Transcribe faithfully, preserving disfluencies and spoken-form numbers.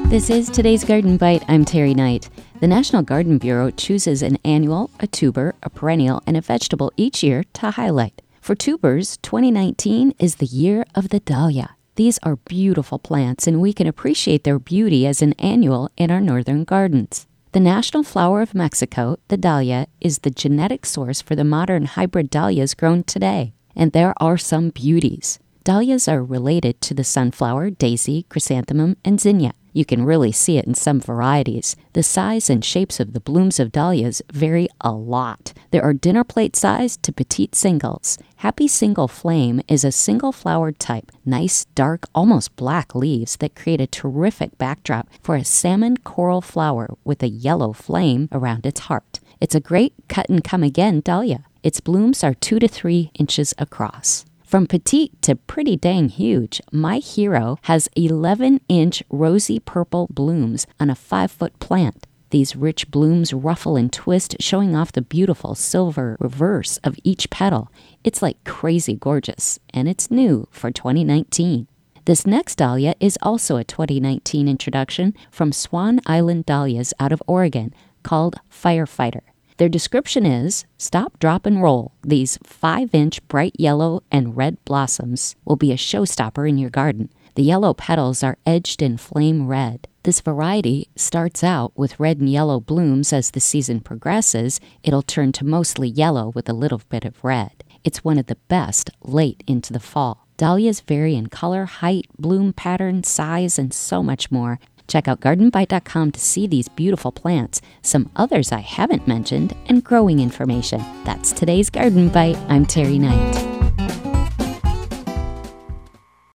This is today's Garden Bite. I'm Terry Knight. The National Garden Bureau chooses an annual, a tuber, a perennial, and a vegetable each year to highlight. For tubers, twenty nineteen is the year of the dahlia. These are beautiful plants, and we can appreciate their beauty as an annual in our northern gardens. The national flower of Mexico, the dahlia, is the genetic source for the modern hybrid dahlias grown today. And there are some beauties. Dahlias are related to the sunflower, daisy, chrysanthemum, and zinnia. You can really see it in some varieties. The size and shapes of the blooms of dahlias vary a lot. There are dinner plate size to petite singles. Happy Single Flame is a single-flowered type, nice, dark, almost black leaves that create a terrific backdrop for a salmon coral flower with a yellow flame around its heart. It's a great cut-and-come-again dahlia. Its blooms are two to three inches across. From petite to pretty dang huge, my hero has eleven-inch rosy purple blooms on a five-foot plant. These rich blooms ruffle and twist, showing off the beautiful silver reverse of each petal. It's like crazy gorgeous, and it's new for twenty nineteen. This next dahlia is also a twenty nineteen introduction from Swan Island Dahlias out of Oregon, called Firefighter. Their description is, stop, drop, and roll. These five-inch bright yellow and red blossoms will be a showstopper in your garden. The yellow petals are edged in flame red. This variety starts out with red and yellow blooms. As the season progresses, it'll turn to mostly yellow with a little bit of red. It's one of the best late into the fall. Dahlias vary in color, height, bloom pattern, size, and so much more. Check out garden bite dot com to see these beautiful plants, some others I haven't mentioned, and growing information. That's today's Garden Bite. I'm Terry Knight.